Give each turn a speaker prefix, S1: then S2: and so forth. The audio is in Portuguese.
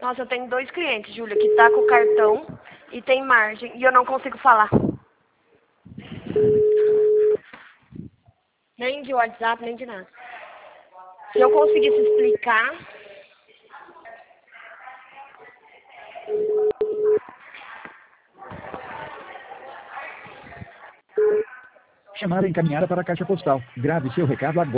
S1: Nossa, eu tenho 2 clientes, Júlia, que tá com o cartão e tem margem e eu não consigo falar. Nem de WhatsApp, nem de nada. Se eu conseguisse explicar...
S2: Chamada encaminhada para a caixa postal. Grave seu recado agora.